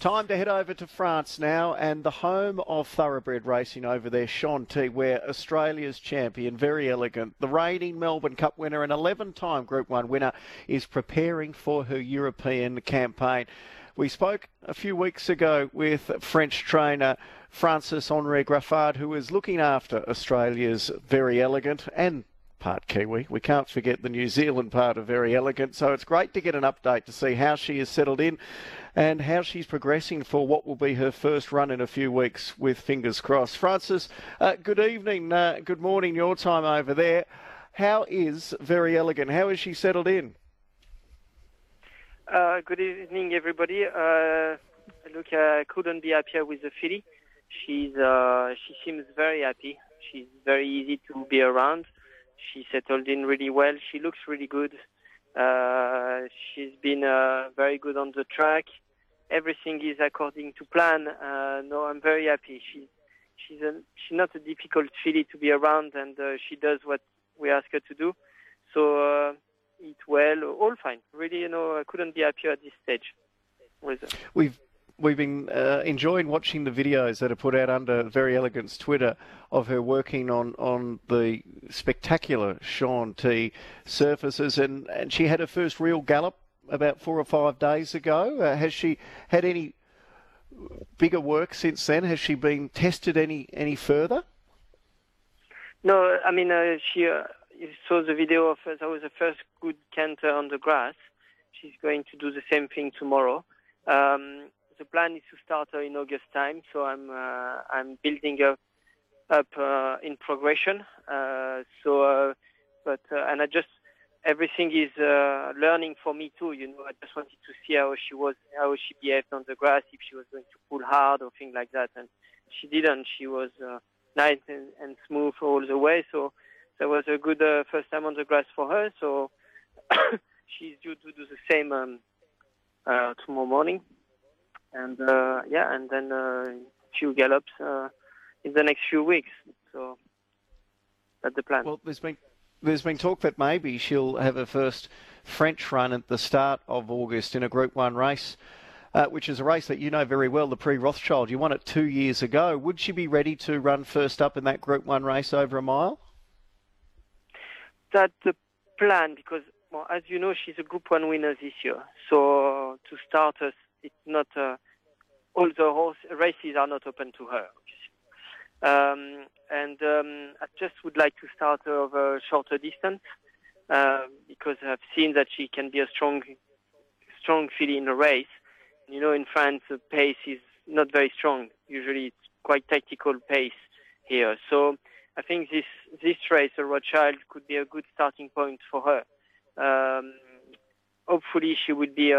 Time to head over to France now, and the home of thoroughbred racing over there, Chantilly, where Australia's champion, Very Elegant, the reigning Melbourne Cup winner and 11-time Group 1 winner, is preparing for her European campaign. We spoke a few weeks ago with French trainer Francis-Henri Graffard, who is looking after Australia's Very Elegant and part Kiwi. We can't forget the New Zealand part of Very Elegant. So it's great to get an update to see how she has settled in and how she's progressing for what will be her first run in a few weeks, with fingers crossed. Francis, good evening, good morning your time over there. How is Very Elegant? How is she settled in? Good evening, everybody. Look, I couldn't be happier with the filly. She seems very happy. She's very easy to be around. She settled in really well. She looks really good. She's been very good on the track. Everything is according to plan. No, I'm very happy. She's not a difficult filly to be around, and she does what we ask her to do. So eat well, all fine. Really, I couldn't be happier at this stage with her. We've been enjoying watching the videos that are put out under Very Elegant's Twitter of her working on the spectacular Chantilly surfaces, and she had her first real gallop about 4 or 5 days ago. Has she had any bigger work since then? Has she been tested any further? No, I mean, you saw the video of that was the first good canter on the grass. She's going to do the same thing tomorrow. The plan is to start her in August time, so I'm building her up in progression. And everything is learning for me too. I just wanted to see how she behaved on the grass, if she was going to pull hard or things like that. And she didn't. She was nice and smooth all the way. So that was a good first time on the grass for her. So she's due to do the same tomorrow morning. And and then a few gallops in the next few weeks. So that's the plan. Well, there's been talk that maybe she'll have her first French run at the start of August in a Group 1 race, which is a race that you know very well, the Prix Rothschild. You won it 2 years ago. Would she be ready to run first up in that Group 1 race over a mile? That's the plan, because, well, as you know, she's a Group 1 winner this year. So to start us, it's not all the horse races are not open to her. I just would like to start her over a shorter distance because I've seen that she can be a strong filly in a race. In France, the pace is not very strong. Usually, it's quite tactical pace here. So I think this race, a Rothschild, could be a good starting point for her. Hopefully, she would be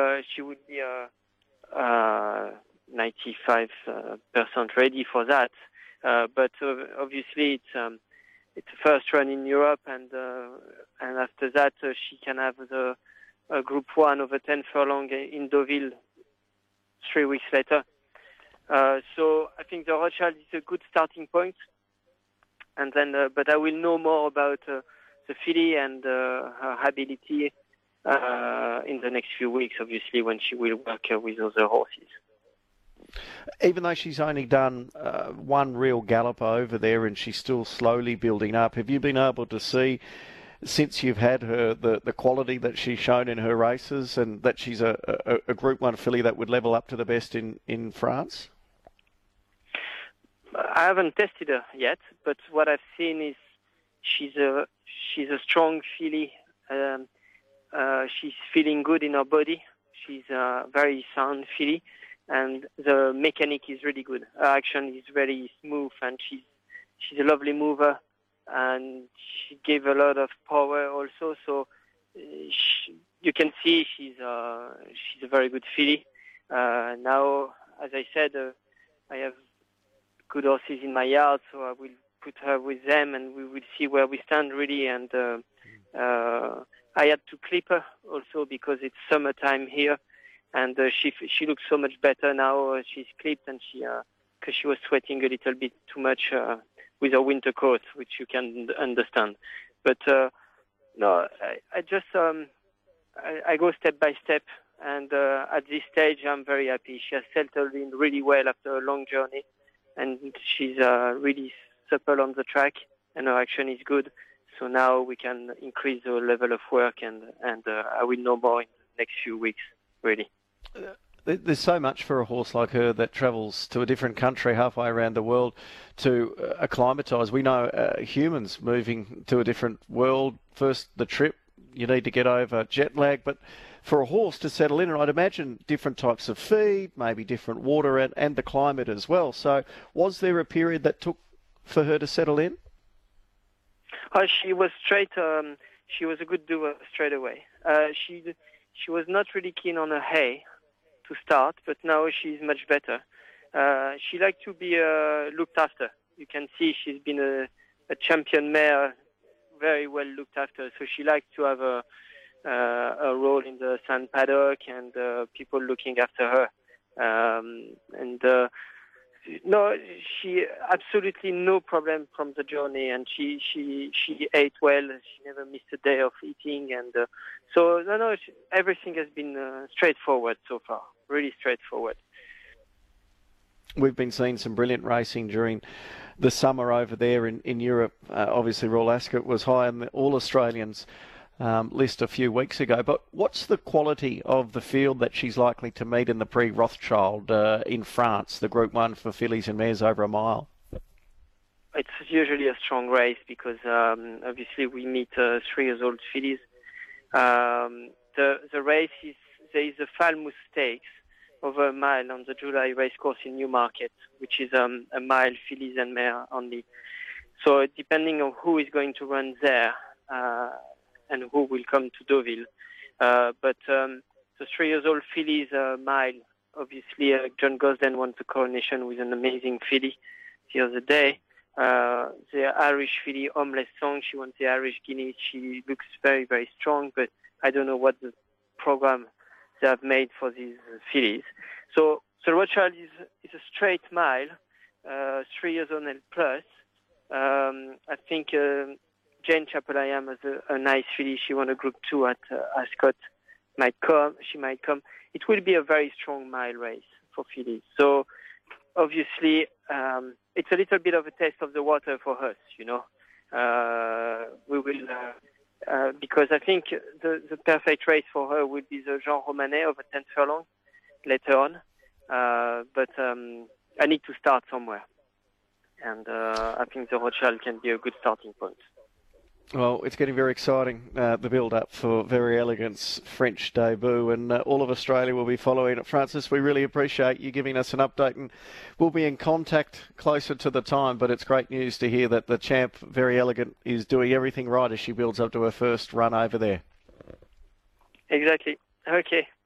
95% ready for that. But obviously, it's a first run in Europe, and after that, she can have the Group 1 over 10 furlong in Deauville 3 weeks later. So I think the Rothschild is a good starting point. And then, but I will know more about the filly and her ability in the next few weeks, obviously, when she will work with other horses. Even though she's only done one real gallop over there and she's still slowly building up, have you been able to see, since you've had her, the quality that she's shown in her races, and that she's a Group 1 filly that would level up to the best in France? I haven't tested her yet, but what I've seen is she's a strong filly. She's feeling good in her body. She's a very sound filly, and the mechanic is really good. Her action is very smooth, and she's a lovely mover, and she gave a lot of power also. So you can see she's a very good filly. Now, as I said, I have good horses in my yard, so I will put her with them, and we will see where we stand really. And I had to clip her also because it's summertime here, and she looks so much better now. She's clipped, and because she was sweating a little bit too much with her winter coat, which you can understand. But no, I just I go step by step. and at this stage, I'm very happy. She has settled in really well after a long journey, and she's really supple on the track, and her action is good. So now we can increase the level of work, and I will know more in the next few weeks, really. There's so much for a horse like her that travels to a different country halfway around the world to acclimatise. We know humans moving to a different world, first the trip, you need to get over jet lag, but for a horse to settle in, and I'd imagine different types of feed, maybe different water and the climate as well. So was there a period that took for her to settle in? She was straight. She was a good doer straight away. She was not really keen on her hay to start, but now she's much better. She liked to be looked after. You can see she's been a champion mare, very well looked after. So she likes to have a role in the sand paddock and people looking after her. No, she absolutely no problem from the journey, and she ate well. She never missed a day of eating, and so everything has been straightforward so far. Really straightforward. We've been seeing some brilliant racing during the summer over there in Europe. Obviously, Royal Ascot was high on the All-Australians list a few weeks ago. But what's the quality of the field that she's likely to meet in the Prix Rothschild in France, the Group 1 for fillies and mares over a mile? It's usually a strong race because obviously we meet 3-year-old fillies. The race there is a Falmouth Stakes over a mile on the July racecourse in Newmarket, which is a mile fillies and mare only. So depending on who is going to run there and who will come to Deauville. But the 3-year-old fillies mile, obviously John Gosden won the coronation with an amazing filly the other day. The Irish filly, Homeless Song, she won the Irish Guineas. She looks very, very strong, but I don't know what the program they have made for these fillies. So Rothschild is a straight mile, 3 years on and plus. I think Jane Chapelayam has a nice filly. She won a Group 2 at Ascot. She might come. It will be a very strong mile race for fillies. So obviously, it's a little bit of a test of the water for us, you know. We will, because I think the perfect race for her would be the Jean Romanet over 10 furlong later on. But I need to start somewhere. And I think the Rothschild can be a good starting point. Well, it's getting very exciting, the build-up for Very Elegant's French debut, and all of Australia will be following it. Francis, we really appreciate you giving us an update, and we'll be in contact closer to the time, but it's great news to hear that the champ, Very Elegant, is doing everything right as she builds up to her first run over there. Exactly. Okay.